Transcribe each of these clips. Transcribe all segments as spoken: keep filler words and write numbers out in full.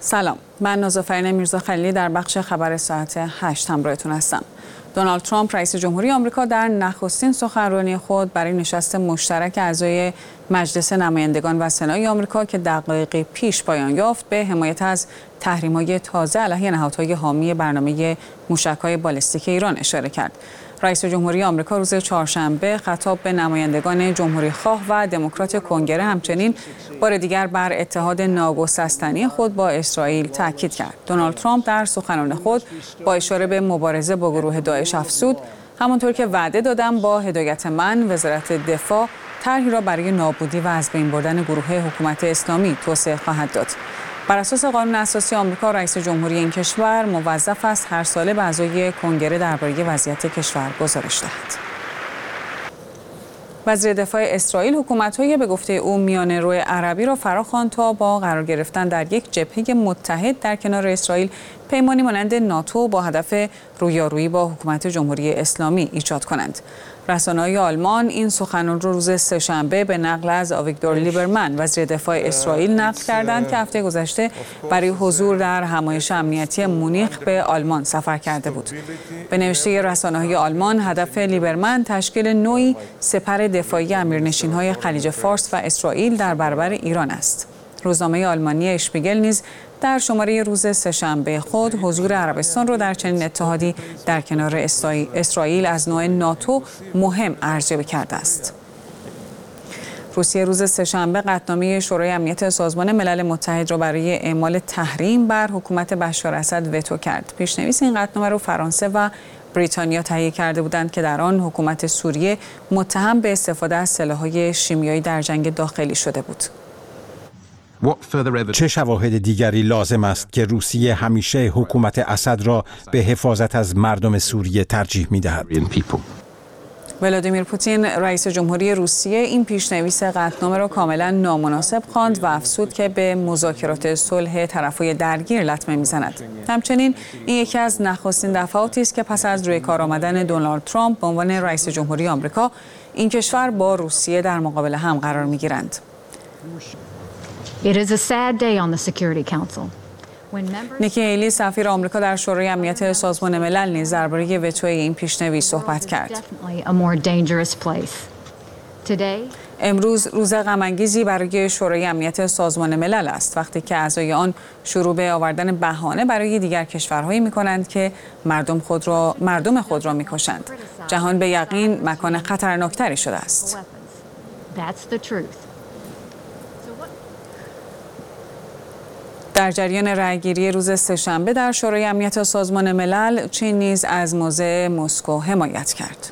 سلام، من نازافرین میرزا خلیلی در بخش خبر ساعت هشت همراهتون هستم. دونالد ترامپ رئیس جمهوری آمریکا در نخستین سخنرانی خود برای نشست مشترک اعضای مجلس نمایندگان و سنای آمریکا که دقایقی پیش پایان یافت به حمایت از تحریم‌های تازه علیه نهادهای حامی برنامه موشک‌های بالستیک ایران اشاره کرد. رئیس جمهوری آمریکا روز چهارشنبه خطاب به نمایندگان جمهوری‌خواه و دموکرات کنگره همچنین بار دیگر بر اتحاد ناگسستنی خود با اسرائیل تاکید کرد. دونالد ترامپ در سخنان خود با اشاره به مبارزه با گروه داعش افزود: همانطور که وعده دادم با هدایت من وزارت دفاع طرحی را برای نابودی و از بین بردن گروه حکومت اسلامی توسعه خواهد داد. بر اساس قانون اساسی آمریکا، رئیس جمهوری این کشور موظف است هر ساله به اعضای کنگره درباره وضعیت کشور گزارش دهد. وزیر دفاع اسرائیل حکومت‌های به گفته او میانه‌رو عربی را فراخواند تا با قرار گرفتن در یک جبهه متحد در کنار اسرائیل پیمانی مانند ناتو با هدف رویارویی با حکومت جمهوری اسلامی ایجاد کنند. رسانه‌های آلمان این سخنان را روز سه‌شنبه به نقل از آویگدور لیبرمن وزیر دفاع اسرائیل نقل کردند که هفته گذشته برای حضور در همایش امنیتی مونیخ به آلمان سفر کرده بود. به نوشته رسانه‌های آلمان، هدف لیبرمن تشکیل نوعی سپر دفاعی امیرنشین‌های خلیج فارس و اسرائیل در برابر ایران است. روزنامه آلمانی اشپیگل نیز در شماره روز سه‌شنبه خود حضور عربستان را در چنین اتحادی در کنار اسرائیل از نوع ناتو مهم ارزیابی کرده است. روسیه روز سه‌شنبه قطعنامه شورای امنیت سازمان ملل متحد را برای اعمال تحریم بر حکومت بشار اسد وتو کرد. پیش‌نویس این قطعنامه را فرانسه و بریتانیا تهیه کرده بودند که در آن حکومت سوریه متهم به استفاده از سلاح‌های شیمیایی در جنگ داخلی شده بود. چه شواهد دیگری لازم است که روسیه همیشه حکومت اسد را به حفاظت از مردم سوریه ترجیح می‌دهد؟ ولادیمیر پوتین رئیس جمهوری روسیه این پیشنویس قطعنامه را کاملا نامناسب خواند و افزود که به مذاکرات صلح طرفای درگیر لطمه می‌زند. همچنین این یکی از نخستین دفعاتی است که پس از روی کار آمدن دونالد ترامپ به عنوان رئیس جمهوری آمریکا این کشور با روسیه در مقابل هم قرار می‌گیرند. It is a sad day on the Security Council. نیکی هیلی سفیر آمریکا در شورای امنیت سازمان ملل نیز درباره وتوی این پیشنویس صحبت کرد. امروز روز غم‌انگیزی برای شورای امنیت سازمان ملل است، وقتی که اعضای آن شروع به آوردن بهانه برای دیگر کشورهایی می‌کنند که مردم خود را مردم خود را می‌کشند. جهان به یقین مکان خطرناکتری شده است. در جریان رأیگیری روز سه‌شنبه در شورای امنیت سازمان ملل، چین نیز از موضع مسکو حمایت کرد.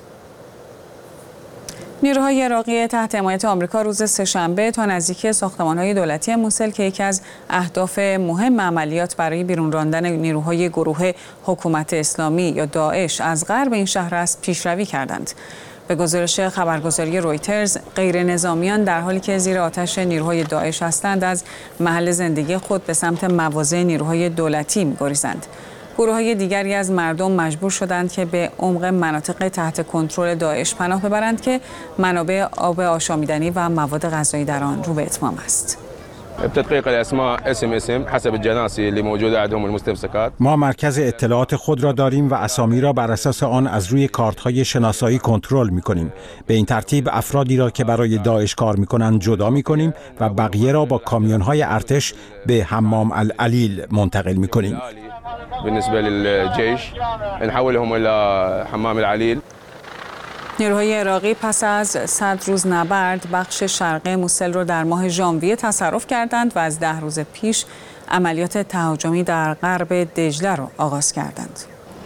نیروهای عراقی تحت حمایت آمریکا روز سه‌شنبه تا نزدیکی ساختمان‌های دولتی موسل که یکی از اهداف مهم عملیات برای بیرون راندن نیروهای گروه حکومت اسلامی یا داعش از غرب این شهر است پیشروی کردند. به گزارش خبرگزاری رویترز، غیر نظامیان در حالی که زیر آتش نیروهای داعش هستند از محل زندگی خود به سمت مواضع نیروهای دولتی می‌گریزند. گروه‌های دیگری از مردم مجبور شدند که به عمق مناطق تحت کنترل داعش پناه ببرند که منابع آب آشامیدنی و مواد غذایی در آن رو به اتمام است. تدقیق الاسماء اسم اسم حسب الجناسي اللي موجوده عندهم المستمسكات. ما مرکز اطلاعات خود را داریم و اسامی را بر اساس آن از روی کارت‌های شناسایی کنترل می‌کنیم. به این ترتیب افرادی را که برای داعش کار می‌کنند جدا می‌کنیم و بقیه را با کامیون‌های ارتش به حمام العلیل منتقل می‌کنیم. بالنسبه للجيش نحولهم الى حمام العليل. نیروهای عراقی پس از صد روز نبرد بخش شرقی موسل را در ماه ژانویه تصرف کردند و از ده روز پیش عملیات تهاجمی در غرب دجله را آغاز کردند.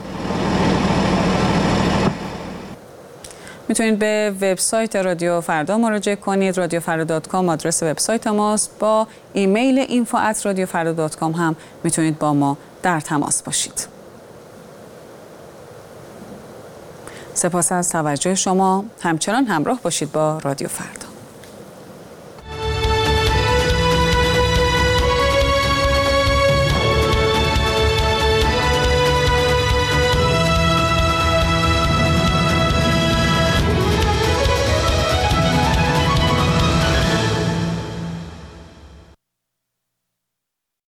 میتونید به وبسایت رادیو فردا مراجعه کنید. رادیو فردا دات کام آدرس وبسایت ماست. با ایمیل اینفو ات رادیو فردا دات کام هم میتونید با ما در تماس باشید. سپاس از توجه شما. همچنان همراه باشید با رادیو فردا.